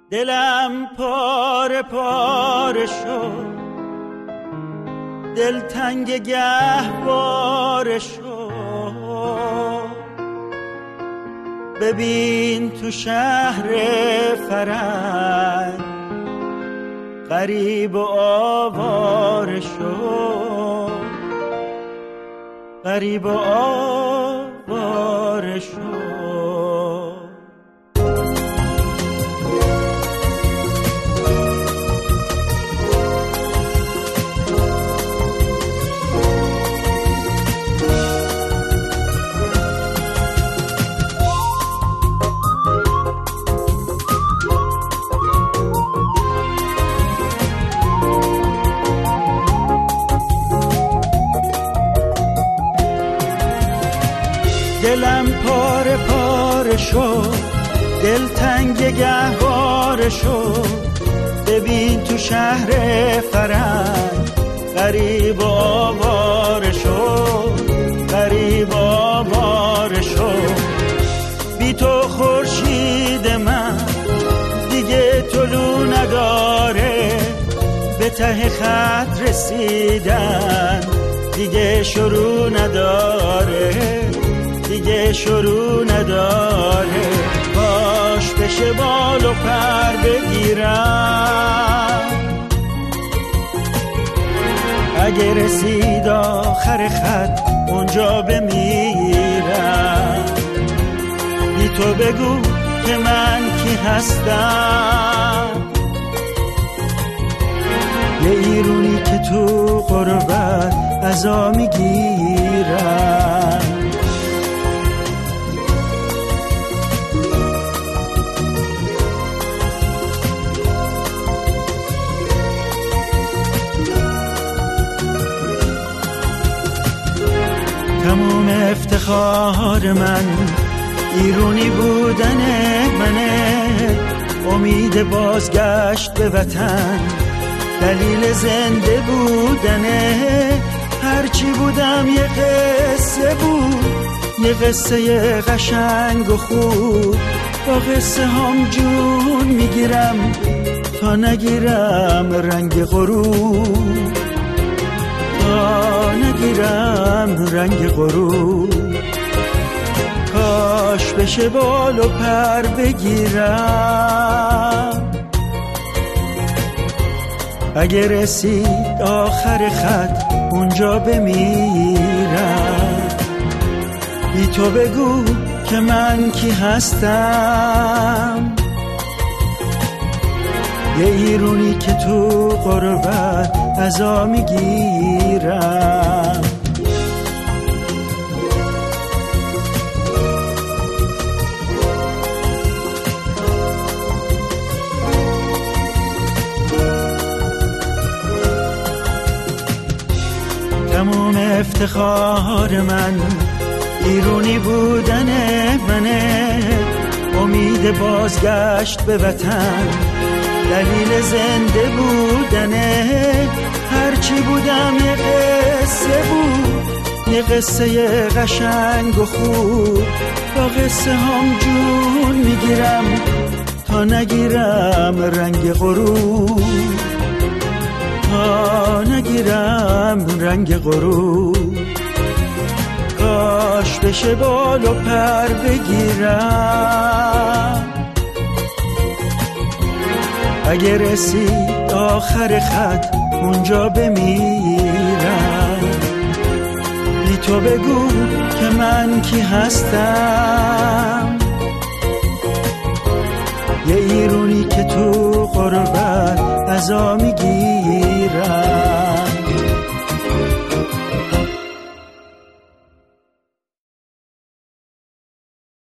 دلم پاره پاره شد، دلتنگ گهواره شد. ببین تو شهر فرنگ غریب و آواره شد، غریب و آواره شد. دلم پاره پاره شد، دلتنگ گهواره شد. ببین تو شهر فرنگ غریب و آواره شد، غریب و آواره شد. بی تو خورشید من دیگه طلوع نداره، به ته خط رسیدن دیگه شروع نداره، دیگه شروع نداره. باش بشه بال و پر بگیرم، اگه رسید آخر خط اونجا بمیرم. بی تو بگو که من کی هستم، یه ایرونی که تو غربت عزا میگیرم. تموم افتخار من ایرونی بودن منه، امید بازگشت به وطن دلیل زنده بودنه. هرچی بودم یه قصه بود، یه قصه قشنگ و خوب. با قصه هم جون میگیرم تا نگیرم رنگ غروب، تا نگیرم رنگ غروب. کاش بشه بال و پر بگیرم، اگه رسید آخر خط اونجا بمیرم. بی تو بگو که من کی هستم، یه ایرونی که تو غربت عزا میگیرم. تموم افتخار من ایرونی بودن منه، امید بازگشت به وطن دلیل زنده بودنه. هرچی بودم یه قصه بود، یه قصه قشنگ و خوب. با قصه هم جون میگیرم تا نگیرم رنگ غروب، تا نگیرم رنگ غروب. کاش بشه بال و پر بگیرم، اگه رسید آخر خط اونجا بمیرم. بی تو بگو که من کی هستم، یه ایرونی که تو غربت عزا میگیرم.